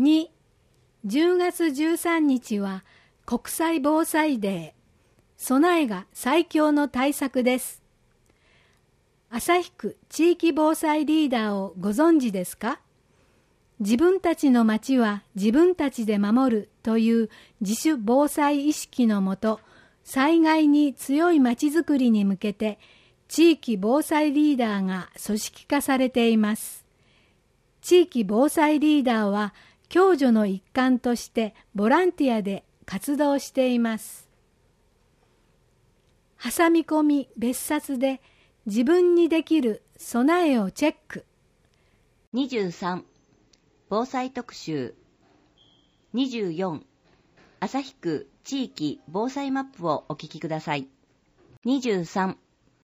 2、10月13日は国際防災デー。備えが最強の対策です。旭区地域防災リーダーをご存知ですか？自分たちの町は自分たちで守るという自主防災意識のもと、災害に強い町づくりに向けて地域防災リーダーが組織化されています。地域防災リーダーは共助の一環としてボランティアで活動しています。挟み込み別冊で自分にできる備えをチェック。 23、防災特集。24、旭区地域防災マップをお聞きください。23、